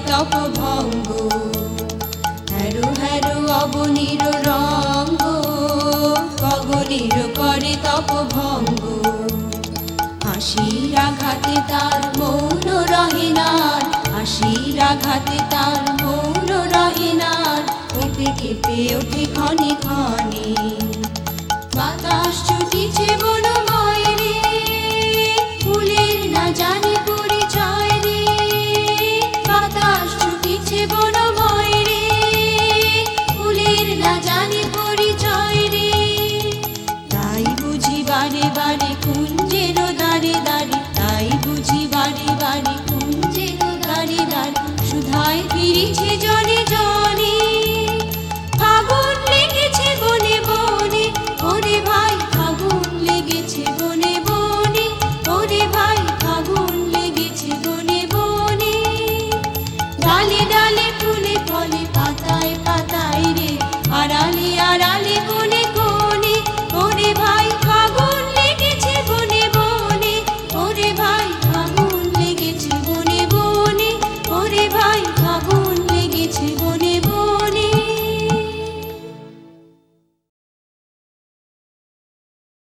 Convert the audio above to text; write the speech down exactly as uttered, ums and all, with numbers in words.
তপ ভঙ্গ, harrow harrow অবনীর রঙ্গ, গগনের করে তপ ভঙ্গ। হাসির আঘাতে তার মৌন রহে নার, হাসির আঘাতে তার মৌন রহে নার, কেঁপে কেঁপে ওঠে ক্ষণে ক্ষণে। বাতাস ছুটিছে বনময় রে, ফুলের না জানে পরিচয় রে। বাতাস ছুটিছে বনময় রে, ফুলের না জানে পরিচয় রে। তাই বুঝি বারে বারে কুঞ্জের দাঁড়ে দাঁড়ে, তাই বুঝি বারে বারে কুঞ্জের দাঁড়ে দাঁড়ে, সুধায় ফিরিছে